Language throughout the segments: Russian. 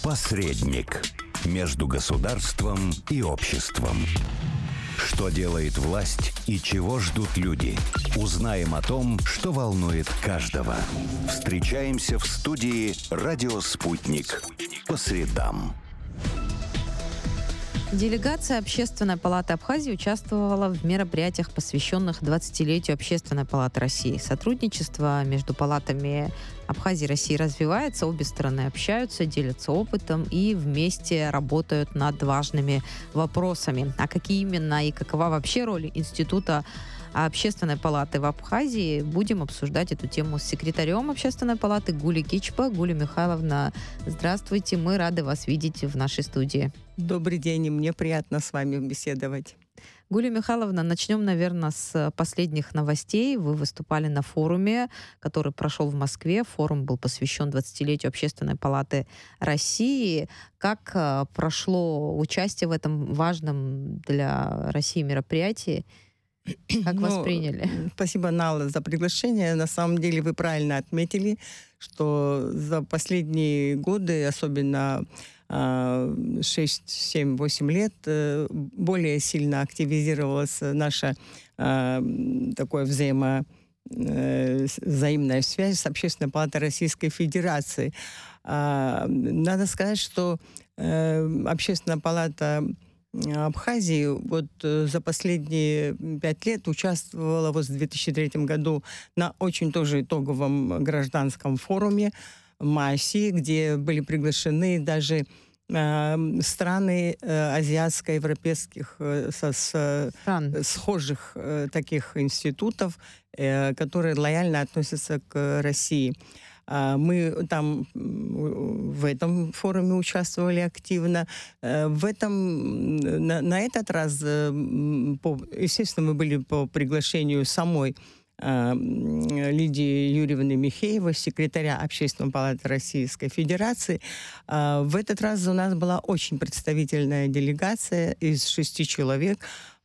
Посредник между государством и обществом. Что делает власть и чего ждут люди? Узнаем о том, что волнует каждого. Встречаемся в студии «Радио Спутник» по средам. Делегация Общественной палаты Абхазии участвовала в мероприятиях, посвященных 20-летию Общественной палаты России. Сотрудничество между палатами Абхазии и России развивается, обе стороны общаются, делятся опытом и вместе работают над важными вопросами. А какие именно и какова вообще роль Института Общественной палаты в Абхазии, будем обсуждать эту тему с секретарем Общественной палаты Гулей Кичпа. Гуля Михайловна, здравствуйте, мы рады вас видеть в нашей студии. Добрый день, и мне приятно с вами беседовать. Гуля Михайловна, начнем, наверное, с последних новостей. Вы выступали на форуме, который прошел в Москве. Форум был посвящен 20-летию Общественной палаты России. Как прошло участие в этом важном для России мероприятии? Как восприняли? Спасибо, Нала, за приглашение. На самом деле вы правильно отметили, что за последние годы, особенно 6, 7, 8 лет, более сильно активизировалась наша такое взаимная связь с Общественной палатой Российской Федерации. Надо сказать, что Общественная палата Абхазии за последние 5 лет участвовала в 2003 году на очень тоже итоговом гражданском форуме МАСИ, где были приглашены даже страны азиатско-европейских схожих таких институтов, которые лояльно относятся к России. Мы там в этом форуме участвовали активно. На этот раз, естественно, мы были по приглашению самой Лидии Юрьевны Михеевой, секретаря Общественной палаты Российской Федерации. В этот раз у нас была очень представительная делегация из 6 человек.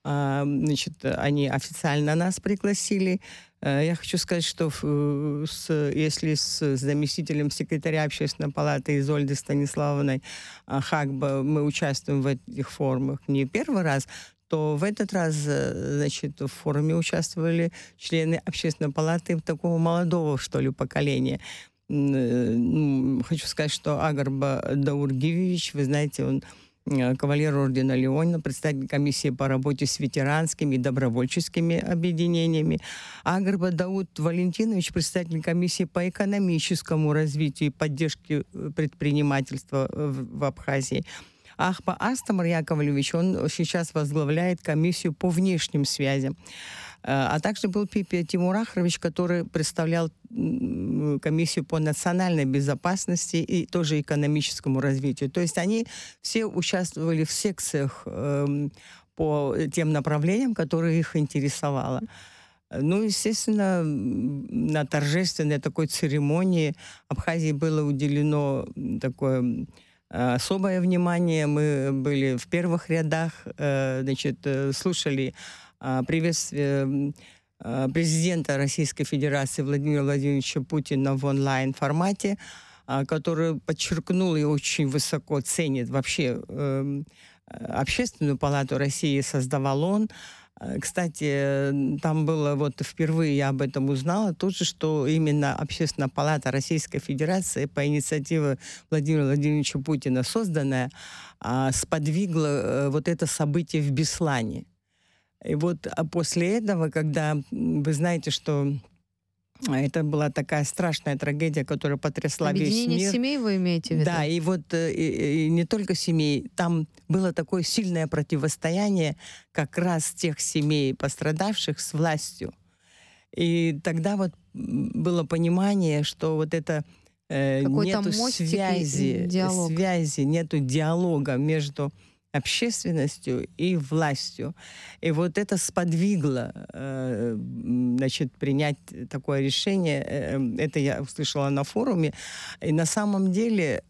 Они официально нас пригласили. Я хочу сказать, что если с заместителем секретаря Общественной палаты Изольдой Станиславовной Хагба мы участвуем в этих форумах не первый раз, то в этот раз, в форуме участвовали члены Общественной палаты такого молодого, что ли, поколения. Хочу сказать, что Агарба Даургивич, вы знаете, он кавалер ордена Леонина, председатель комиссии по работе с ветеранскими и добровольческими объединениями. Агарба Дауд Валентинович, председатель комиссии по экономическому развитию и поддержке предпринимательства в Абхазии. Ахпа Астамар Яковлевич, он сейчас возглавляет комиссию по внешним связям. А также был Пипи Тимурахрович, который представлял комиссию по национальной безопасности и тоже экономическому развитию. То есть они все участвовали в секциях по тем направлениям, которые их интересовало. Естественно, на торжественной такой церемонии Абхазии было уделено такое особое внимание. Мы были в первых рядах, слушали приветствие президента Российской Федерации Владимира Владимировича Путина в онлайн-формате, который подчеркнул и очень высоко ценит вообще Общественную палату России, создавал он. Кстати, там было, впервые я об этом узнала, тоже, что именно Общественная палата Российской Федерации по инициативе Владимира Владимировича Путина созданная, сподвигла это событие в Беслане. И после этого, когда вы знаете, что это была такая страшная трагедия, которая потрясла весь мир. Объединение семей вы имеете в виду? Да, и не только семей. Там было такое сильное противостояние как раз тех семей пострадавших с властью. И тогда было понимание, что это нету связи, нету диалога между общественностью и властью. И это сподвигло, принять такое решение. Это я услышала на форуме. И на самом деле,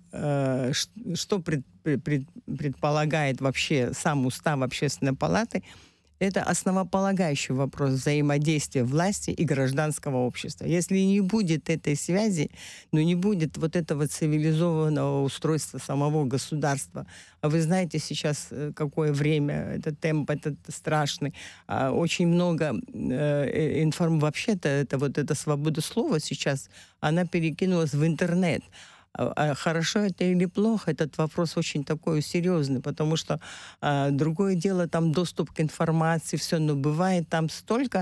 что предполагает вообще сам устав Общественной палаты, Это основополагающий вопрос взаимодействия власти и гражданского общества. Если не будет этой связи, не будет вот этого цивилизованного устройства самого государства. А вы знаете сейчас, какое время, этот темп, этот страшный. Очень много вообще-то эта свобода слова сейчас, она перекинулась в интернет. Хорошо это или плохо, этот вопрос очень такой серьезный, потому что другое дело, там доступ к информации, все, но бывает там столько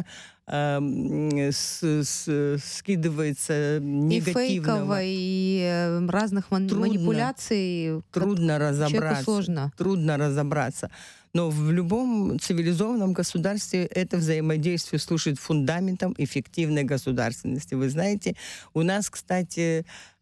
скидывается негативного. И разных манипуляций. Трудно разобраться. Сложно. Трудно разобраться. Но в любом цивилизованном государстве это взаимодействие служит фундаментом эффективной государственности. Вы знаете, у нас, кстати,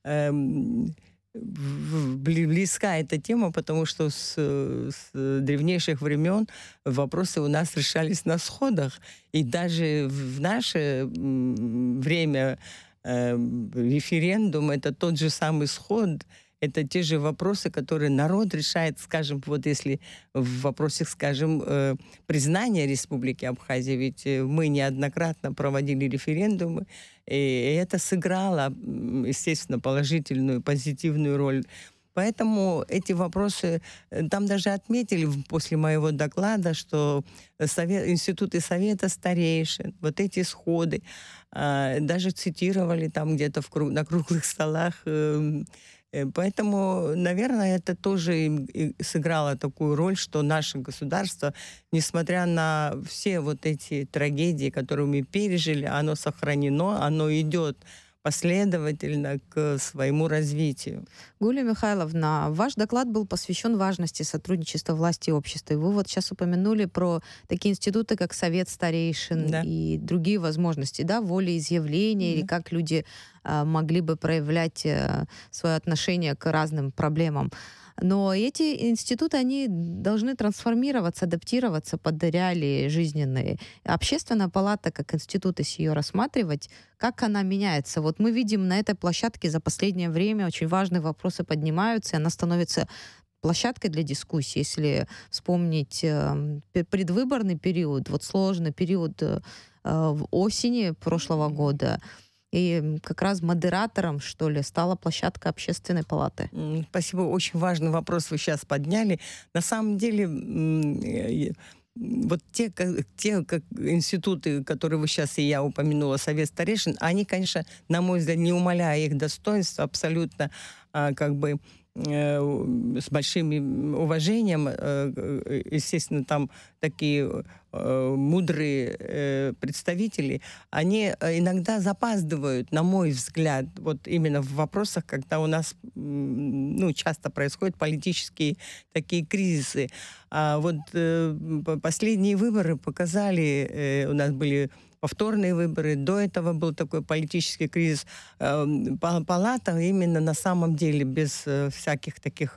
близка эта тема, потому что с древнейших времен вопросы у нас решались на сходах. И даже в наше время референдум — это тот же самый сход. Это те же вопросы, которые народ решает, скажем, вот если в вопросе, скажем, признания Республики Абхазия, ведь мы неоднократно проводили референдумы, и это сыграло, естественно, положительную, позитивную роль. Поэтому эти вопросы, там даже отметили после моего доклада, что институты совета старейшин, вот эти сходы, даже цитировали там где-то на круглых столах. Поэтому, наверное, это тоже и сыграло такую роль, что наше государство, несмотря на все вот эти трагедии, которые мы пережили, оно сохранено, оно идет последовательно к своему развитию. Гулия Михайловна, ваш доклад был посвящен важности сотрудничества власти и общества. И вы вот сейчас упомянули про такие институты, как Совет старейшин, да, и другие возможности, да, волеизъявления, да, или как люди могли бы проявлять свое отношение к разным проблемам. Но эти институты, они должны трансформироваться, адаптироваться под реалии жизненные. Общественная палата, как институт, если ее рассматривать, как она меняется? Вот мы видим на этой площадке за последнее время очень важные вопросы поднимаются, и она становится площадкой для дискуссии. Если вспомнить предвыборный период, вот сложный период в осени прошлого года, и как раз модератором, что ли, стала площадка Общественной палаты. Спасибо. Очень важный вопрос вы сейчас подняли. На самом деле, вот те институты, которые вы сейчас и я упомянула, Совет старейшин, они, конечно, на мой взгляд, не умаляя их достоинства, абсолютно с большим уважением, естественно, там такие мудрые представители, они иногда запаздывают, на мой взгляд, вот именно в вопросах, когда у нас часто происходят политические такие кризисы. А вот последние выборы показали, у нас были повторные выборы, до этого был такой политический кризис. Палата именно на самом деле без всяких таких,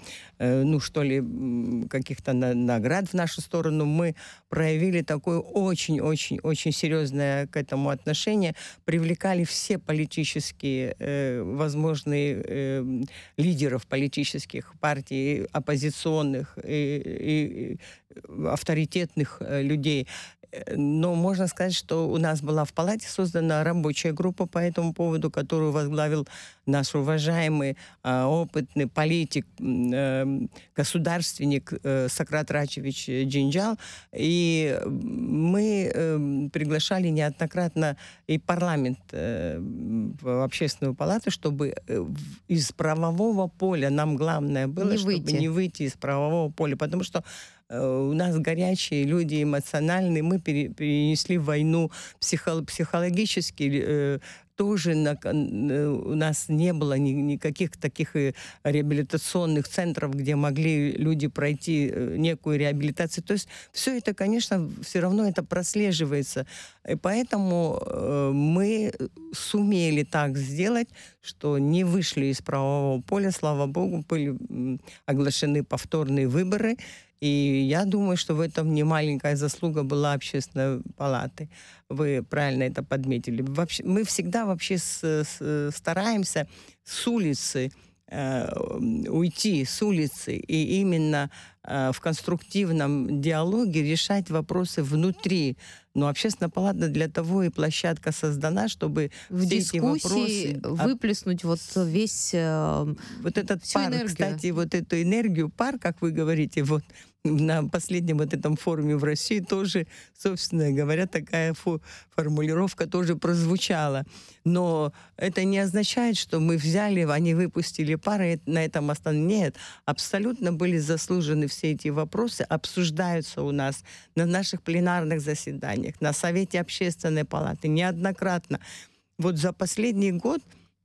каких-то наград в нашу сторону, мы проявили такое очень-очень-очень серьезное к этому отношение, привлекали все политические возможные лидеров политических партий, оппозиционных и авторитетных людей. Но можно сказать, что у нас была в палате создана рабочая группа по этому поводу, которую возглавил наш уважаемый, опытный политик, государственник Сократ Рачевич Джинджал. И мы приглашали неоднократно и парламент в общественную палату, чтобы из правового поля, нам главное было, чтобы не выйти из правового поля, потому что у нас горячие люди, эмоциональные. Мы перенесли войну психологически. Тоже у нас не было никаких таких реабилитационных центров, где могли люди пройти некую реабилитацию. То есть все это, конечно, все равно это прослеживается. И поэтому мы сумели так сделать, что не вышли из правового поля. Слава богу, были оглашены повторные выборы. И я думаю, что в этом немаленькая заслуга была Общественной палаты. Вы правильно это подметили. Мы всегда вообще стараемся с улицы уйти с улицы и именно в конструктивном диалоге решать вопросы внутри. Но общественная палата для того и площадка создана, чтобы В все эти дискуссии вопросы... выплеснуть вот весь Вот этот всю пар, энергию. кстати, вот эту энергию, пар, как вы говорите, вот на последнем вот этом форуме в России тоже, собственно говоря, такая формулировка тоже прозвучала. Но это не означает, что мы взяли, они выпустили пар, и на этом остановились. Нет, абсолютно были заслужены все эти вопросы, обсуждаются у нас на наших пленарных заседаниях, на Совете Общественной палаты неоднократно. Вот за последний год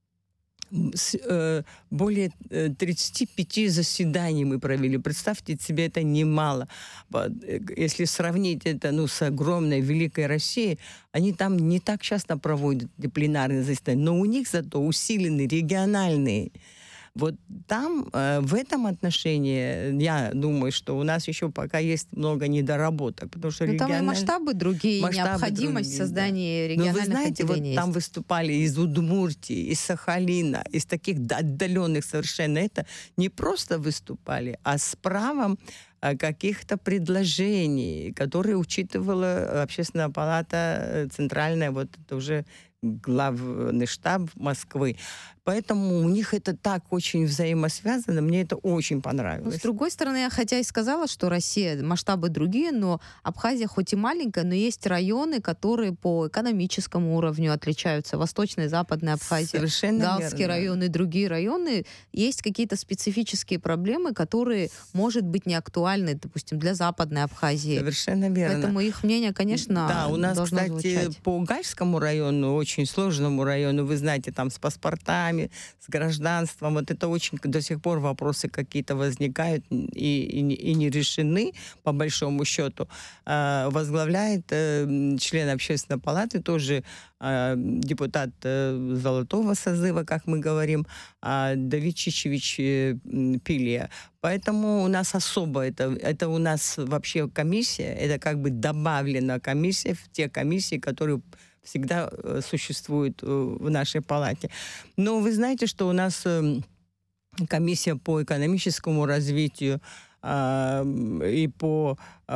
более 35 заседаний мы провели. Представьте себе, это немало. Если сравнить это с огромной, великой Россией, они там не так часто проводят пленарные заседания, но у них зато усилены региональные. Вот там, в этом отношении, я думаю, что у нас еще пока есть много недоработок, потому что там и масштабы другие, необходимость создания региональных отделений. Но вы знаете, вот там выступали из Удмуртии, из Сахалина, из таких отдаленных совершенно. Это не просто выступали, а с правом каких-то предложений, которые учитывала Общественная палата центральная, вот это уже главный штаб Москвы. Поэтому у них это так очень взаимосвязано, мне это очень понравилось. Но, с другой стороны, я хотя и сказала, что Россия, масштабы другие, но Абхазия хоть и маленькая, но есть районы, которые по экономическому уровню отличаются. Восточная и Западная Абхазия, Галский район и другие районы. Есть какие-то специфические проблемы, которые, может быть, не актуальны, допустим, для Западной Абхазии. Совершенно верно. Поэтому их мнение, конечно, да, у нас, должно кстати, звучать. по Гальскому району, очень сложному району, вы знаете, там с паспортами, с гражданством, вот это очень до сих пор вопросы какие-то возникают и не решены, по большому счету. Возглавляет член Общественной палаты, тоже депутат золотого созыва, как мы говорим, Давид Чичевич Пилия. Поэтому у нас особо, это у нас вообще комиссия, это как бы добавлена комиссия в те комиссии, которые всегда существует в нашей палате. Но вы знаете, что у нас комиссия по экономическому развитию и по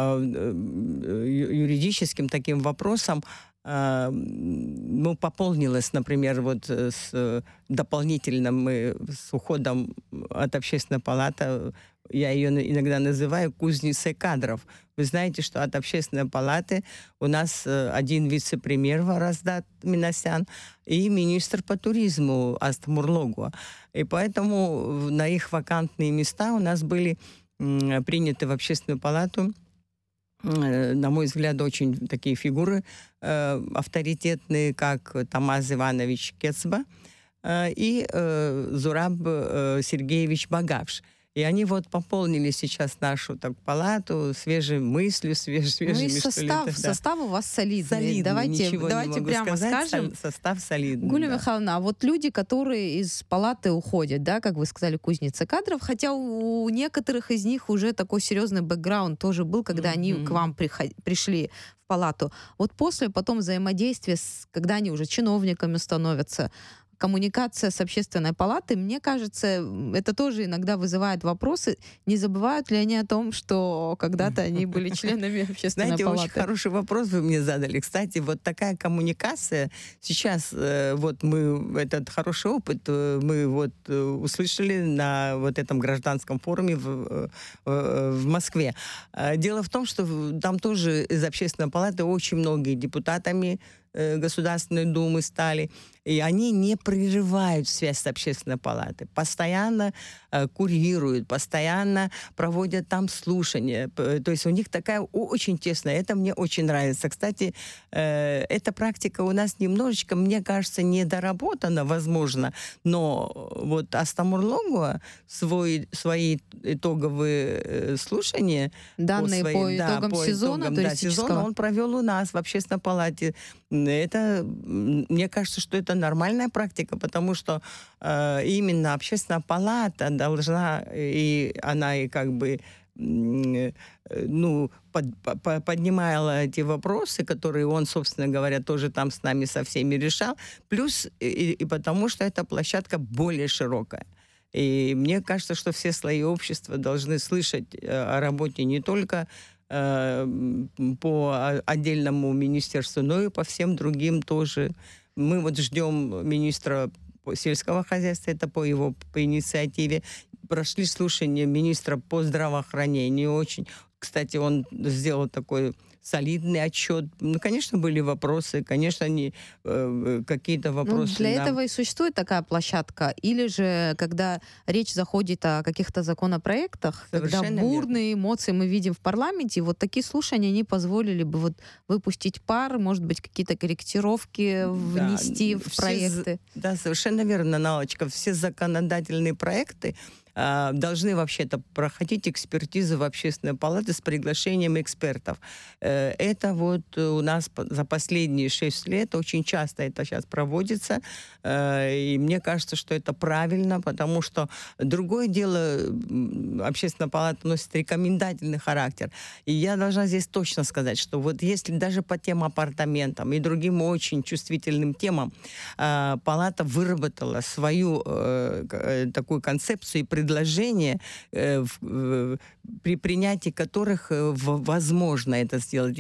юридическим таким вопросам пополнилась, например, вот с дополнительным, с уходом от Общественной палаты, я ее иногда называю кузницей кадров. Вы знаете, что от Общественной палаты у нас один вице-премьер Вараздат Минасян и министр по туризму Астамурлогуа. И поэтому на их вакантные места у нас были приняты в Общественную палату, на мой взгляд, очень такие фигуры авторитетные, как Тамаз Иванович Кецба и Зураб Сергеевич Багавш. И они вот пополнили сейчас нашу палату свежей мыслью, свежими, состав у вас солидный. Давайте прямо скажем. Состав солидный. Гуля Михайловна, а вот люди, которые из палаты уходят, да, как вы сказали, кузница кадров, хотя у некоторых из них уже такой серьезный бэкграунд тоже был, когда они к вам пришли в палату. Вот после потом взаимодействия, когда они уже чиновниками становятся, коммуникация с Общественной палатой, мне кажется, это тоже иногда вызывает вопросы. Не забывают ли они о том, что когда-то они были членами Общественной палаты? Знаете, очень хороший вопрос вы мне задали. Кстати, вот такая коммуникация сейчас, вот мы этот хороший опыт мы вот услышали на вот этом гражданском форуме в Москве. Дело в том, что там тоже из Общественной палаты очень многие депутатами Государственной Думы стали, и они не прерывают связь с Общественной палатой, постоянно курируют, постоянно проводят там слушания. То есть у них такая очень тесная, это мне очень нравится. Кстати, эта практика у нас немножечко, мне кажется, недоработана, возможно, но вот Астамурлогуа свои итоговые слушания, данные по итогам сезона туристического, он провел у нас в Общественной палате. Это, мне кажется, что это нормальная практика, потому что именно Общественная палата должна, и она и как бы поднимала эти вопросы, которые он, собственно говоря, тоже там с нами со всеми решал, плюс и потому что эта площадка более широкая. И мне кажется, что все слои общества должны слышать о работе не только по отдельному министерству, но и по всем другим тоже. Мы вот ждем министра сельского хозяйства, это по инициативе. Прошли слушания министра по здравоохранению очень. Кстати, он сделал такой солидный отчет. Ну, конечно, были вопросы, конечно, какие-то вопросы. Для этого и существует такая площадка. Или же, когда речь заходит о каких-то законопроектах, когда бурные эмоции мы видим в парламенте, вот такие слушания, они позволили бы вот выпустить пар, может быть, какие-то корректировки внести в проекты. Да, совершенно верно, Налочка. Все законодательные проекты должны вообще-то проходить экспертизу в Общественной палате с приглашением экспертов. Это вот у нас за последние 6 лет очень часто это сейчас проводится. И мне кажется, что это правильно, потому что другое дело, Общественная палата носит рекомендательный характер. И я должна здесь точно сказать, что вот если даже по тем апартаментам и другим очень чувствительным темам палата выработала свою такую концепцию и предложения, при принятии которых возможно это сделать.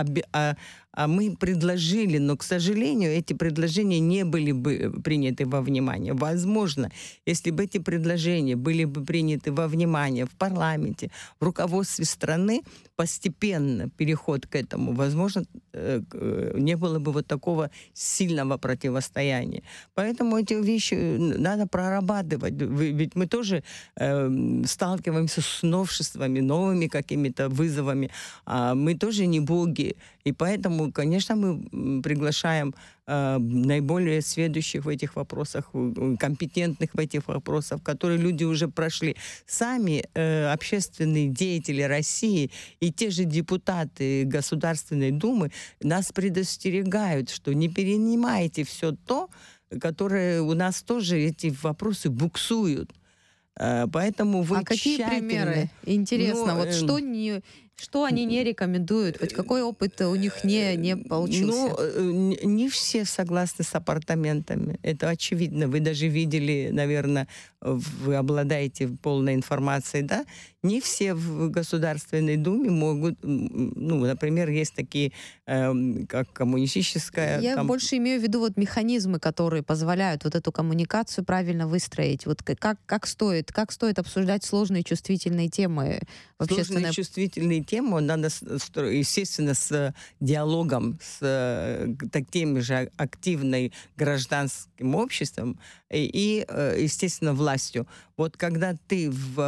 А мы предложили, но, к сожалению, эти предложения не были бы приняты во внимание. Возможно, если бы эти предложения были бы приняты во внимание в парламенте, в руководстве страны, постепенно переход к этому, возможно, не было бы вот такого сильного противостояния. Поэтому эти вещи надо прорабатывать. Ведь мы тоже сталкиваемся с новшествами, новыми какими-то вызовами. Мы тоже не боги. И поэтому, конечно, мы приглашаем наиболее сведущих в этих вопросах, компетентных в этих вопросах, которые люди уже прошли. Сами общественные деятели России и те же депутаты Государственной Думы нас предостерегают, что не перенимайте все то, которое у нас тоже эти вопросы буксуют. Поэтому вы какие примеры? Интересно, вот что они не рекомендуют? Вот какой опыт у них не получился? Не все согласны с апартаментами. Это очевидно. Вы даже видели, наверное, вы обладаете полной информацией, да? Не все в Государственной Думе могут... например, есть такие, как коммунистическая... Я больше имею в виду вот механизмы, которые позволяют вот эту коммуникацию правильно выстроить. Вот как стоит обсуждать сложные чувствительные темы в общественной... Сложные чувствительные темы надо, естественно, с диалогом, с таким же активным гражданским обществом и, естественно, властью. Вот когда ты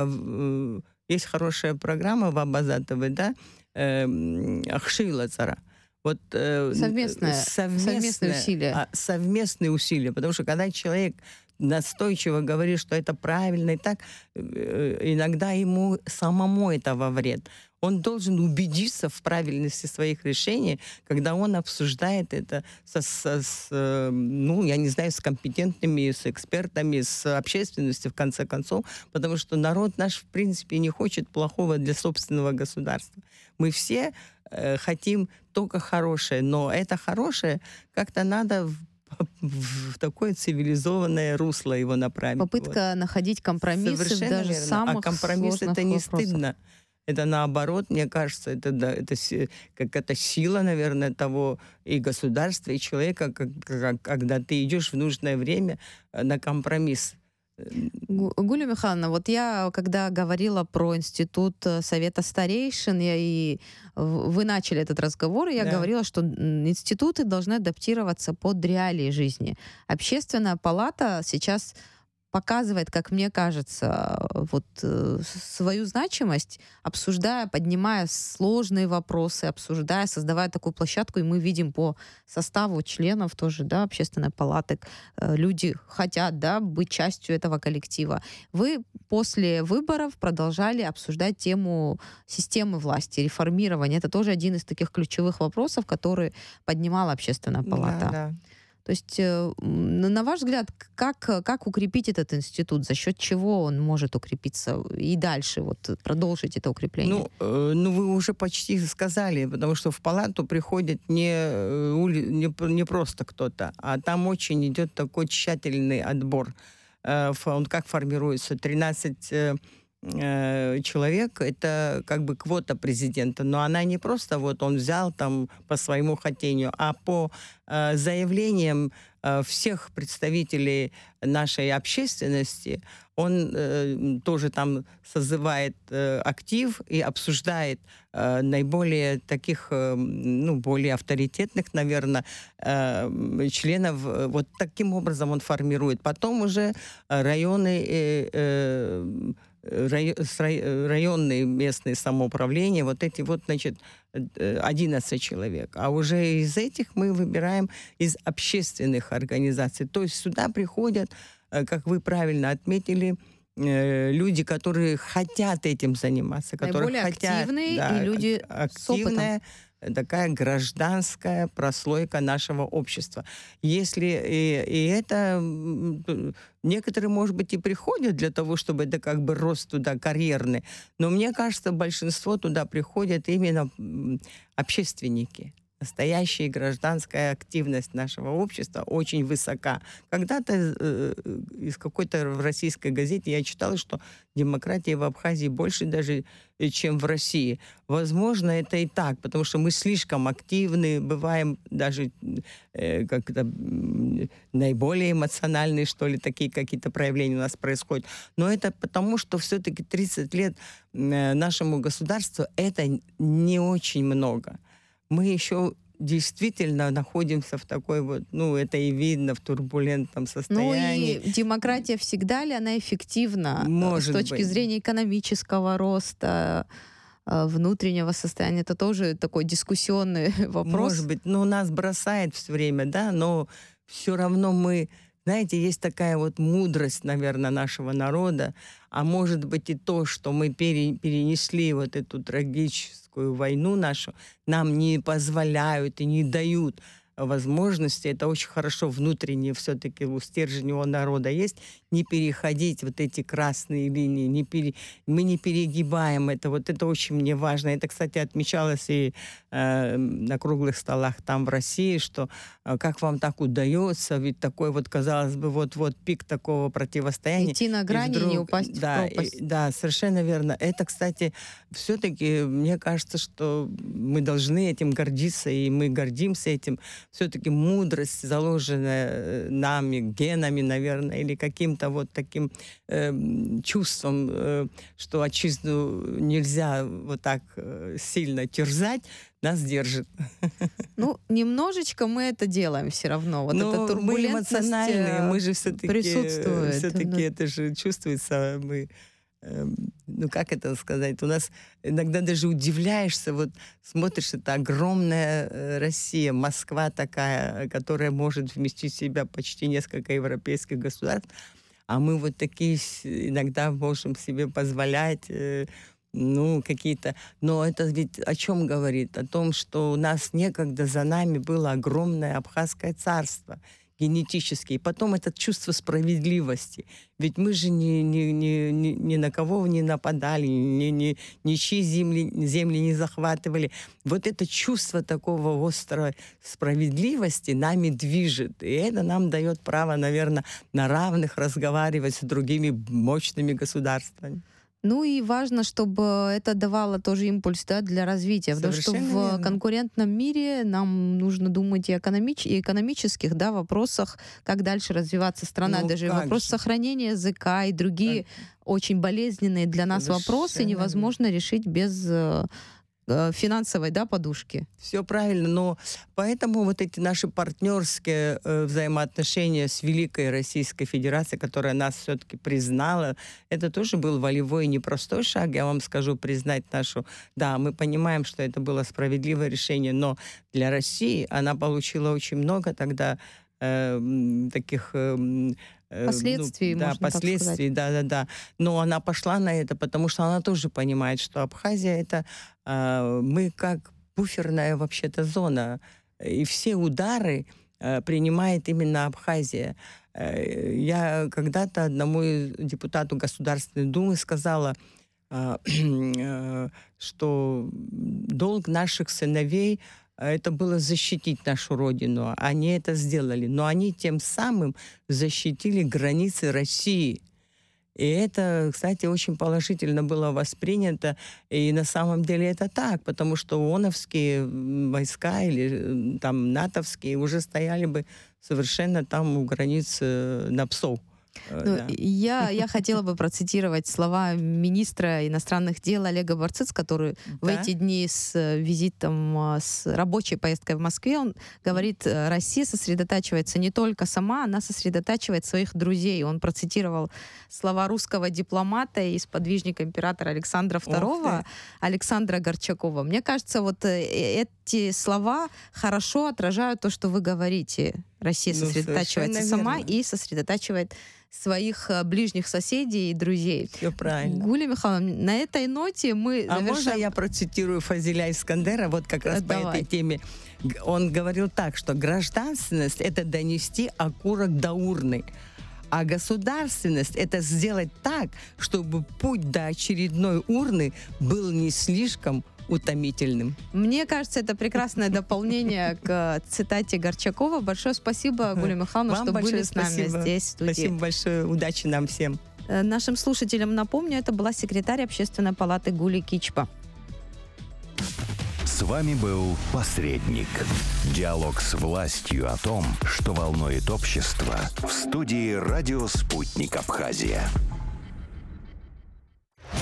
есть хорошая программа в Абазатовой, да, «Ахшила цара». Вот, совместные усилия. Совместные усилия. Потому что когда человек настойчиво говорит, что это правильно, и так, иногда ему самому это во вред. Он должен убедиться в правильности своих решений, когда он обсуждает это с компетентными, с экспертами, с общественностью, в конце концов, потому что народ наш, в принципе, не хочет плохого для собственного государства. Мы все хотим только хорошее, но это хорошее как-то надо в такое цивилизованное русло его направить. Попытка находить компромиссы совершенно даже верно. самых А компромисс это не вопросов. стыдно. Это наоборот, мне кажется, это какая-то сила, наверное, того и государства, и человека, когда ты идешь в нужное время на компромисс. Гуля Михайловна, вот я, когда говорила про институт Совета старейшин, и вы начали этот разговор, и я говорила, что институты должны адаптироваться под реалии жизни. Общественная палата сейчас показывает, как мне кажется, вот свою значимость, обсуждая, поднимая сложные вопросы, обсуждая, создавая такую площадку, и мы видим по составу членов тоже, да, общественной палаты, люди хотят, да, быть частью этого коллектива. Вы после выборов продолжали обсуждать тему системы власти, реформирования. Это тоже один из таких ключевых вопросов, который поднимала общественная палата. Да. То есть, на ваш взгляд, как укрепить этот институт? За счет чего он может укрепиться и дальше вот, продолжить это укрепление? Вы уже почти сказали, потому что в палату приходит не просто кто-то, а там очень идет такой тщательный отбор. он как формируется? 13 человек, это как бы квота президента, но она не просто вот он взял там по своему хотению, а по заявлениям всех представителей нашей общественности, он тоже там созывает актив и обсуждает наиболее таких, более авторитетных, наверное, членов. Вот таким образом он формирует. Потом уже районные местные самоуправления, вот эти вот, значит, 11 человек. А уже из этих мы выбираем из общественных организаций. То есть сюда приходят, как вы правильно отметили, люди, которые хотят этим заниматься, которые наиболее хотят, активные, да, и люди с опытом. Такая гражданская прослойка нашего общества. Если и это некоторые, может быть, и приходят для того, чтобы это как бы рост туда карьерный, но мне кажется, большинство туда приходят именно общественники. Настоящая гражданская активность нашего общества очень высока. Когда-то из какой-то российской газеты я читала, что демократии в Абхазии больше даже, чем в России. Возможно, это и так, потому что мы слишком активны, бываем даже как-то наиболее эмоциональные, что ли, такие какие-то проявления у нас происходят. Но это потому, что все-таки 30 лет нашему государству это не очень много. Мы еще действительно находимся в такой вот, это и видно, в турбулентном состоянии. Ну и демократия всегда ли она эффективна Может с точки быть. зрения экономического роста, внутреннего состояния? Это тоже такой дискуссионный вопрос. Может быть, нас бросает все время, да, но все равно мы, знаете, есть такая вот мудрость, наверное, нашего народа, а может быть и то, что мы перенесли вот эту трагическую войну нашу, нам не позволяют и не дают возможности, это очень хорошо внутренне все-таки у стержня у народа есть, не переходить вот эти красные линии, мы не перегибаем это, вот это очень мне важно. Это, кстати, отмечалось и на круглых столах там в России, что как вам так удается, ведь такой вот, казалось бы, вот пик такого противостояния. Идти на грани и не упасть в пропасть. Да, совершенно верно. Это, кстати, все-таки, мне кажется, что мы должны этим гордиться, и мы гордимся этим. Все-таки мудрость, заложенная нами, генами, наверное, или каким-то вот таким чувством, что отчизну нельзя вот так сильно терзать, нас держит. Немножечко мы это делаем все равно. Вот эта турбулентность мы эмоциональные, мы же все-таки присутствует. Все-таки это же чувствуется, мы... как это сказать, у нас иногда даже удивляешься, вот смотришь, это огромная Россия, Москва такая, которая может вместить в себя почти несколько европейских государств, а мы вот такие иногда можем себе позволять какие-то... Но это ведь о чем говорит? О том, что у нас некогда за нами было огромное Абхазское царство, генетически. И потом это чувство справедливости. Ведь мы же ни на кого не нападали, ничьи земли не захватывали. Вот это чувство такого острой справедливости нами движет. И это нам дает право, наверное, на равных разговаривать с другими мощными государствами. И важно, чтобы это давало тоже импульс, да, для развития. Потому что в конкурентном мире нам нужно думать и о экономических, да, вопросах, как дальше развиваться страна. Даже вопрос сохранения языка и другие очень болезненные для нас вопросы невозможно решить без финансовой, да, подушки. Все правильно, но поэтому вот эти наши партнерские взаимоотношения с Великой Российской Федерацией, которая нас все-таки признала, это тоже был волевой непростой шаг, я вам скажу, признать нашу... Да, мы понимаем, что это было справедливое решение, но для России она получила очень много тогда таких... Последствий, можно последствий, так сказать. Да. Но она пошла на это, потому что она тоже понимает, что Абхазия это мы как буферная вообще-то зона, и все удары принимает именно Абхазия. Я когда-то одному депутату Государственной Думы сказала, что долг наших сыновей это было защитить нашу родину. Они это сделали. Но они тем самым защитили границы России. И это, кстати, очень положительно было воспринято. И на самом деле это так, потому что ООНовские войска или там натовские уже стояли бы совершенно там у границ на ПСОВ. Ну, Да. я хотела бы процитировать слова министра иностранных дел Олега Барциц, который в Да. эти дни с визитом, с рабочей поездкой в Москве, он говорит, Россия сосредотачивается не только сама, она сосредотачивает своих друзей. Он процитировал слова русского дипломата и сподвижника императора Александра II, Александра Горчакова. Мне кажется, вот эти слова хорошо отражают то, что вы говорите. Россия Ну, сосредотачивается совершенно сама верно. и сосредотачивает своих ближних соседей и друзей. Все правильно. Гулия Михайловна, на этой ноте мы А можно завершаем... я процитирую Фазиля Искандера вот как раз по Давай. этой теме? Он говорил так, что гражданственность — это донести окурок до урны, а государственность — это сделать так, чтобы путь до очередной урны был не слишком утомительным. Мне кажется, это прекрасное дополнение к цитате Горчакова. Большое спасибо, Гулия Михайловна, Вам что были большое с нами спасибо. здесь, в студии. Спасибо большое. Удачи нам всем. Нашим слушателям напомню, это была секретарь Общественной палаты Гулия Кичпа. С вами был «Посредник». Диалог с властью о том, что волнует общество, в студии «Радио Спутник Абхазия».